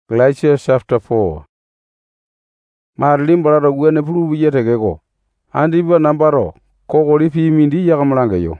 Galatians chapter 4. Marlim bararo gwene pulu biye tegeko. Andi ba nambaro kokoli pi mindi yakamalanga yo.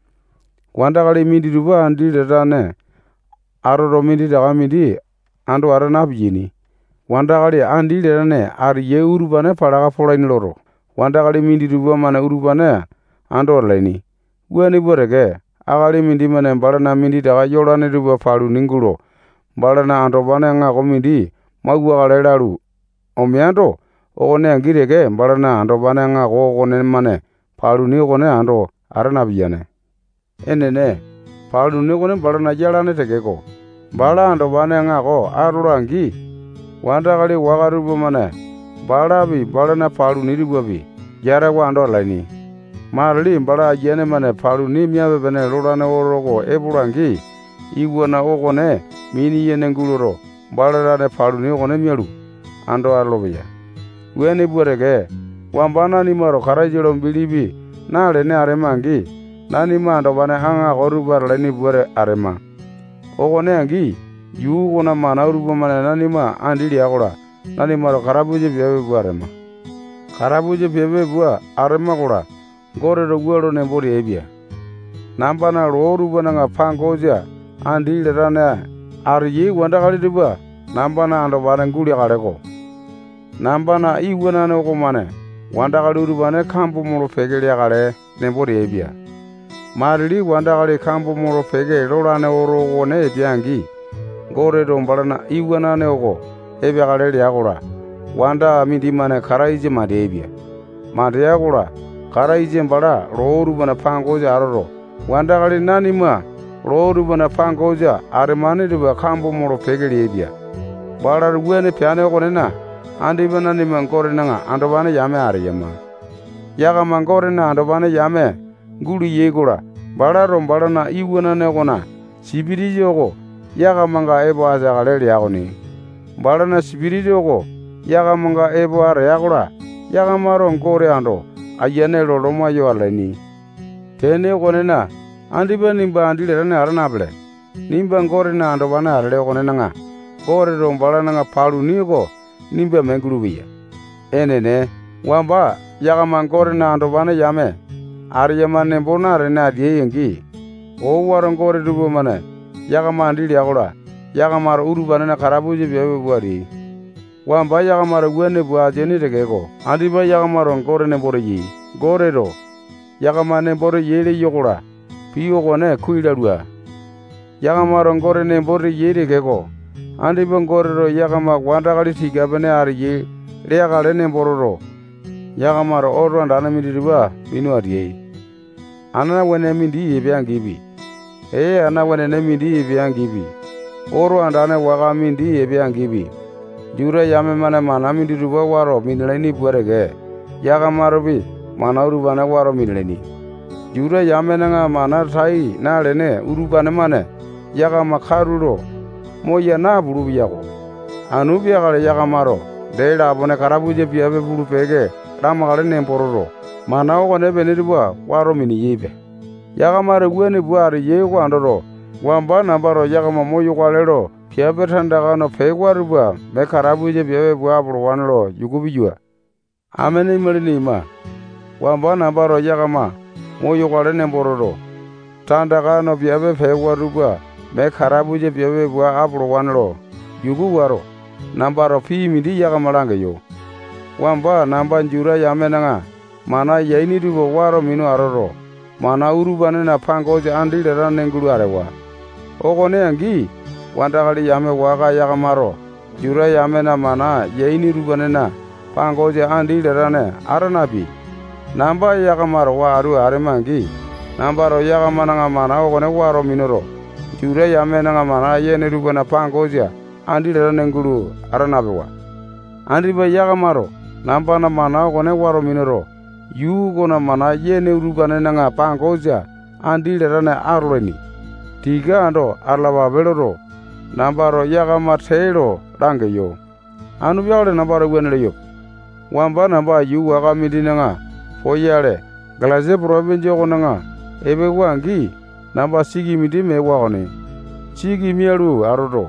Wanda kali mindi duba andi letane. Aroro mindi daga mindi ando arana bijini. Wanda kali andi letane ari ye urubane paraga polaini loro. Wanda kali mindi duba mana urubane ando laini. Gwene borege akali mindi mana barana mindi daga yolane duba palu ningulo. Barana ando bane nga komindi magwa kale lalu. Omiando ogone angirege barana ando bane nga ogone mane palu ni ogone ando arana biyane. Enene palu ni ogone barana jalane tegeko. Bala ando bane nga ko arulangi. Wanda kali wakarubo mane balabi barana palu ni ribuabi. Jara wa ando laini. Marli bala jene mane palu ni miabe bene lorane orogo ebulangi. Igwana ogone mini yene nguluro balarane palu ni ogone mialu ando arlobeya. Weni burege wambana ni maro karajiro bilibi nale ne aremangi nani mando bane anga korubar leni bure arema. Ogone angi yugona mana uruba mane nani ma andili agola nani maro karabuje bebe buarema. Karabuje bebe bua arema gola gore do guaro ne bori ebia. Nambana roruba nga pangoja andi lerane ariye wanda kali diba nambana ando bana nguli kaleko. Nambana iwana ne ko mane wanda kali urubane kampu moro fegeli kale ne bori ebia. Marili wanda kali kampu moro fege lorane oro one ebiangi. Gore do barana iwana ne ko ebia kale liagola. Wanda mindi mane karaije made ebia. Made yagola karaije mbara rorubana pangoja aroro. Wanda kali nani ma roru bana pangoja aremane de kambo moro pegeli ebia. Bala ruene piano konena andi bana ni mangore nanga ando bana yame ariyama. Yaga mangore na ando bana yame ngulu yegola. Bala rombala na iwana ne kona sibiri yogo yaga manga ebo aja galeli yagoni. Bala na sibiri yogo yaga manga ebo are yagola. Yaga maro ngore ando ayane loloma yo aleni. Tene konena andi ba nimba andi lerane arana ble. Nimba ngore na ando bana arale ogone nanga. Gore rombala nanga palu nigo nimba menguru biya. Enene wamba yaga mangore na ando bana yame. Ariyama nembona arena diye yengi. O waran gore dubo mane. Yaga mandi liagola. Yaga mara urubane na karabuje bebe buari. Wamba yaga mara gwene bua jeni regego. Andi ba yaga mara ngore nembore yi. Gore ro. Yaga ma nembore yele yogola. Piyo kone kuilarua. Yagamaro ngore ne bori yere gego. Andi bangore ro yagama wanda kali tiga bane ariye. Rea kale ne bororo. Yagamaro oro andana midiriba binu ariye. Anana wene mindi yebe angibi. Ana wene ne mindi yebe angibi. Oro andana waga mindi yebe angibi. Jure yame mana mana midiriba waro midileni buarege. Yagamaro bi mana urubana waro midileni. Jure yame nga mana thai na lene urubane mane yaga makaruro moya na buru biyago anu biyaga yaga maro deila abone karabuje biyabe buru pege rama kale ne pororo mana o ne benirwa waro mini yebe yaga maro gwene buari yego andoro wamba nambaro yaga moyo kwalero biyabe thanda kano pegwarwa me karabuje biyabe bua buru wanro yugubijwa amene melini ma wamba nambaro yaga ma moyo kwale ne bororo tanda kano biabe pegwaruba me karabuje biabe bua abro wanro yugu waro nambaro pi mindi yaga malanga yo wamba namba njura yame nanga mana yaini rubo waro minu aroro mana urubane na pangoje andi lera nengulu arewa ogone angi wanda kali yame waga yaga maro jura yame na mana yaini rubane na pangoje andi lera ne aranabi namba yaga maro waru aremangi nambaro yaga mananga mana ogone waro minoro jure yame nanga mana yene rubana pangoja andi lera nengulu aranabewa andi ba yaga maro namba na mana ogone waro minoro yugo na mana yene rubana nanga pangoja andi lera na arleni tiga ando arlaba beloro nambaro yaga matero dangeyo anu byale nambaro gwenele yo wamba namba yugo aga midinanga Foyale, Galaze province konanga, ebe wangi, namba sigi midi me wagone. Sigi miaru arodo,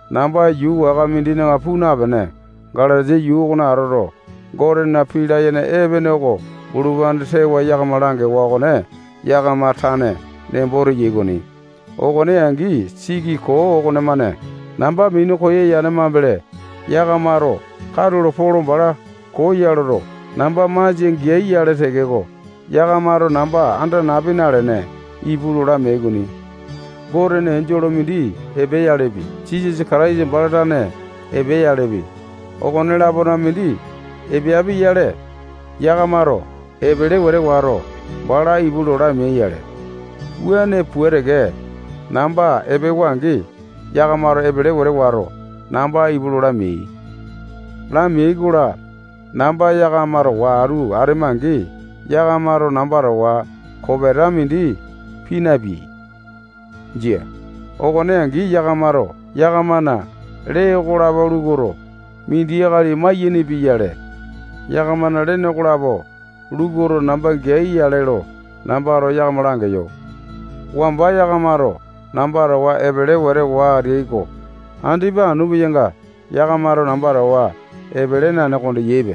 namba yu waga mindi nanga puna bene galaje yu gona aroro gore na pila yene ebene go bulubande sewa yagamalange wagone yagamatane nembori yegoni ogone yangi sigi ko ogone mane namba minu ko ye yane mambele yagamaro karulo polo bala ko yaroro namba maje ngiye yale tegego yagamaro namba anda nabinale ne ibulura megoni gore ne enjolo mindi ebe yalebi Jesus Christ baladane ebe yalebi ogone labona mindi ebe abi yale yagamaro ebele were waro bala ibulura me yale uane puerege namba ebe wangi yagamaro ebele were waro namba ibulura me la me gura namba yagamaro waru aremangi yagamaro nambaro wa kobera mindi pinabi jia ogone yangi yagamaro yagamana le gura bolugoro mindi yagali mayini biyale yagamana le ne gurabo lugoro namba gei yalelo nambaro yagamalange yo wamba yagamaro nambaro wa ebele were wa rigo andiba nubiyenga yagamaro nambaro wa ebele na nekonde yebe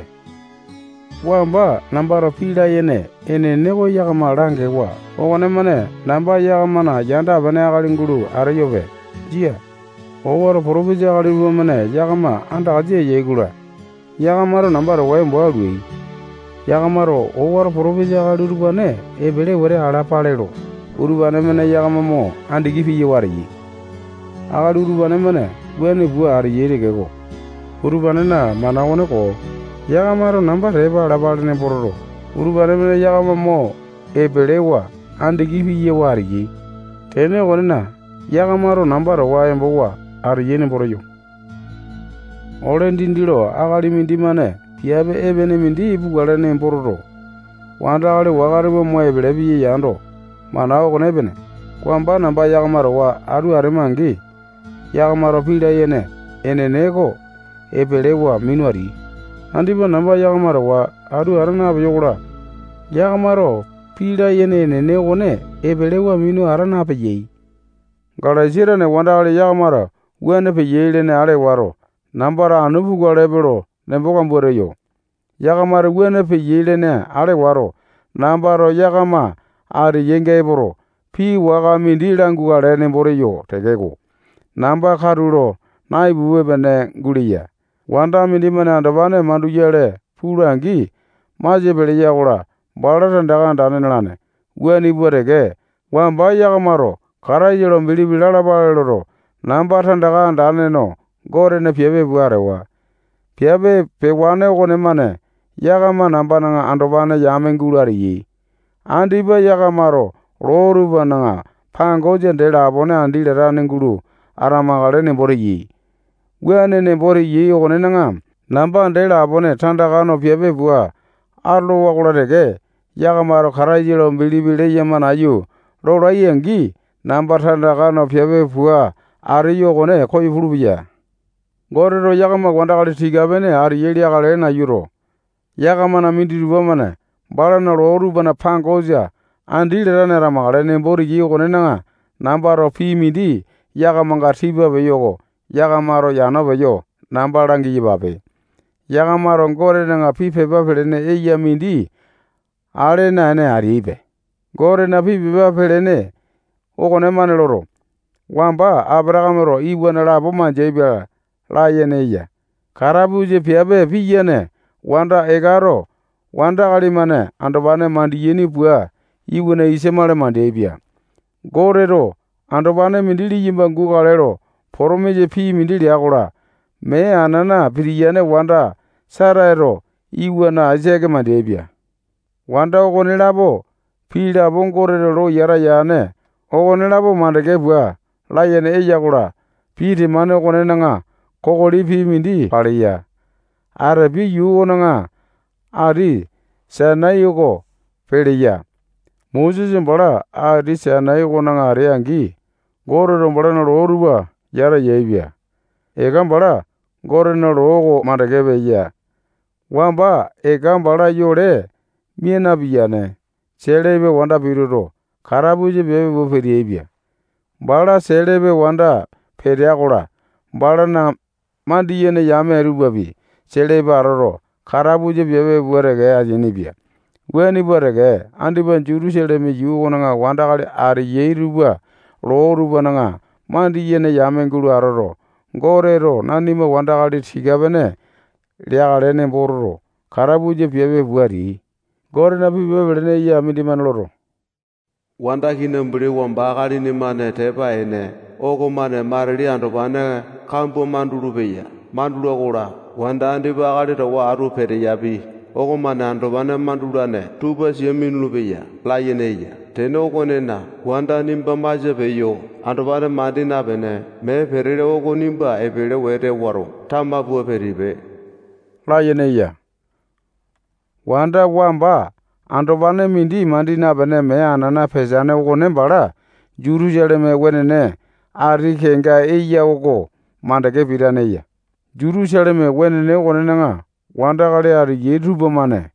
wamba nambaro pila yene ene nego yagamalange wa ogone mane namba yagamana yanda bane agalinguru arayobe jia oworo province agaliru mane yagama anda aje yegura yagamaro nambaro wa embalui yagamaro oworo province agaliru bane ebele were alapalelo urubane mane yagamamo andi gifi yewari agaliru bane mane bwane bua ari yeregego urubane na manawone ko yagamaro namba reba alapalene bororo urubane mane yagamamo ebelewa andi gifi yewari tene gonena yagamaro nambaro wa embowa ari yene boroyo ole ndindiro agali mindi mane piabe ebene mindi ibugale bororo wanda ale wagarebo mo ebele bi yando mana ogone bene kwamba namba yagamaro wa aru aremangi yagamaro pila yene enenego ebelewa minwari andiba namba yagamaro wa aru arana biyogura yagamaro pila yene enenego ne ebelewa minu arana peyei galajira ne wanda ale yagamaro wene peyele ne ale waro nambara anubu galebero nembogamboreyo yagamaro wene peyele ne ale waro nambaro yagama ari yengeboro pi waga mindi langu gale nemboreyo tegego namba karuro naibuwe bene guliya wanda mindi mane andabane mandu yele purangi maje bele yagora balata ndaga ndane nalane wene iborege wamba yagamaro karayelo mbili bilala balero namba tandaga ndane no gore ne piebe buarewa piebe pewane ogone mane yagama namba nanga andobane yamengulari yi andiba yagamaro roru bananga pango jendela abone andile ranengulu aramagale nembori yi wene nembori yi ogone nanga namba andela abone tandagano piebe bua arlo wagulage yagamaro karayelo mbili bile yamanayu rora yengi namba tandagano piebe bua ariyo ogone koi furubiya gorero yagama wandagale tigabene ari yeli agale na yuro yagamana mindiruba mane balana roru bana pangoja andile rane ramagale nembori yi ogone nanga nambaro pi mindi yagamanga tiba beyogo yagamaro yano beyo nambarangi yibabe yagamaro gore nanga pi peba pelene eya mindi ale nane aribe gore na pi peba pelene ogone mane loro wamba abragamero iwana labo manjebya la yeneya karabuje piabe pi yene wanda egaro wanda galimane andobane mandi yeni bua iwana isemale mandebya gorero andobane mindili yimbangu galero poromeje pi mindili agora me anana piriyane wanda saraero iwana ajege mandebya wanda ogone labo pila bongorero lo yara yane ogone labo mandege bua la yene eyagora piti mane ogone nanga kokoli pi mindi paliya arabi yugo nanga ari sanayugo peliya Moses mbara ari sanayugo nanga ari angi gorero mbara na roruba yara yebya egam mbara gorero rogo mandagebe ya wamba egam mbara yore miena biyane selebe wanda biruro karabuje bebe bo feriyebya mbara selebe wanda periagora balana mandi yene yame rubabi chele baroro karabuje biebe buarege ajinibia weni buarege andiban Jerusalem yugonanga wandakali ari yeruba loruba nanga mandi yene yame ngulu aroro gorero nanima wandakali tigabene liagalene bororo karabuje biebe buari gore na bibe ya midiman loro wanda kinembri wambakali ni mane teba ene ogo mane marili andobane kambo mandulu beya mandulu agora wanda andi bakali tawa aru pere yabi ogo mane andobane mandulane tuba siyeminulu beya la yeneya tene ogo nena wanda nimba maje beyo andobane madina bene me perere ogo nimba ebere wete waro tama bua peribe la yeneya wanda wamba andobane mindi mandina bene me anana pezane ogo nembara Jerusalem wenene ari kenga eya ogo mandake piraneya Jerusalem wenene ogo nenanga wanda kale ari yeruba mane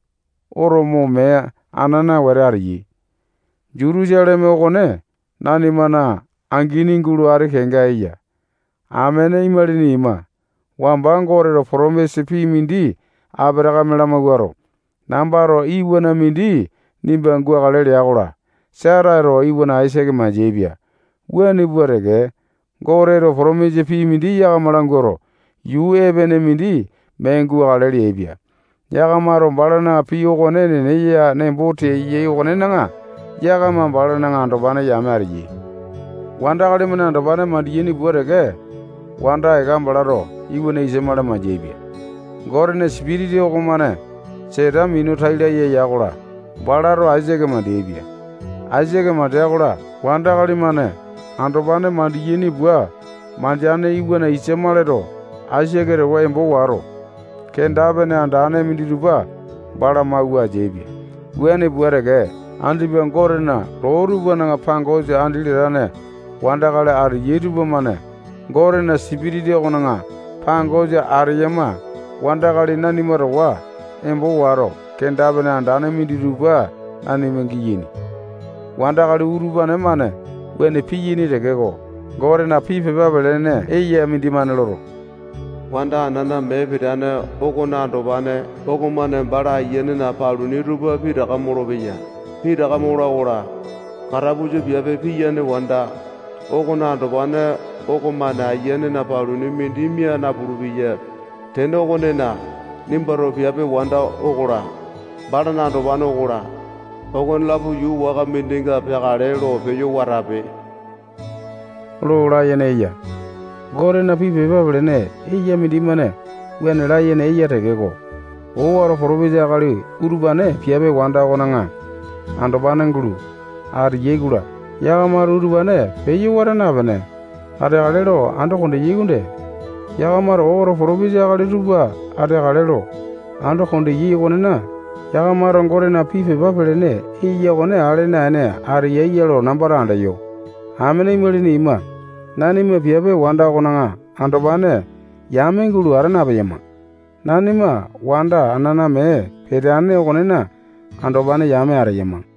oromo me anana were ari Jerusalem ogo ne nani mana angini ngulu ari kenga eya amene imarini ima wambangorero promese pi mindi abraga melamagwaro nambaro iwana mindi nimba ngua kalele agora sararo iwana Isaac majebia weni buarege gorero promese pi mindi yaga malangoro yu ebene mindi mengu kalele ebia yaga maro balana pi ogone ne ya nembote ye ogone nanga yaga ma balana ngando bana yamari wanda kale mana ndo bana mandiyeni buarege wanda egambalaro iwana isemala majebia gorene spirit ogomane Sera minu thaila ye yagora balaro Isaac madebia Isaac madagora wanda kali mane andobane mandiyeni bua manjane iwana isemalero Isaac rewa embo waro kenda bene andane mindiruba bala maua jebia weni buarege andi bengorena roruba nanga pangoje andilirane wanda kale ari yeruba mane gorena sibiride onanga pangoje ariyama wanda kali nani marawa embo waro kenda bene andane mindiruba ani mengiyini wanda kali uruba ne mane wene piyini regego gore na pipe babelene eye mindimane loro wanda anana mebidane ogo na ndobane ogo mane bara yene na palu ni ruba pida kamoro beya pida kamoro ora karabuje biabe piyane wanda ogo na ndobane ogo mane yene na palu ni mindimia na burubiye tene ogo nena nimbaro biabe wanda ogora bara na ndobane ogora ogo labu yu waga mindinga pegarelo beyo warabe lora yeneya gore na pipe babelene iya mindimane wene la yene iya regego o waro forobija kali urubane piabe wanda onanga andobane ngulu ar yegura yaga mar urubane beyo warana bane are galero ando konde yegunde yaga mar o waro forobija kali ruba are galero ando konde yegonena yaga mar ngore na pipe babelene iya gone are na ne ar yeyelo nambara anda yo amene imeli ima nanima biabe wanda konanga andobane yamengulu arana bayama nanima wanda anana me pedane konena andobane yame arayama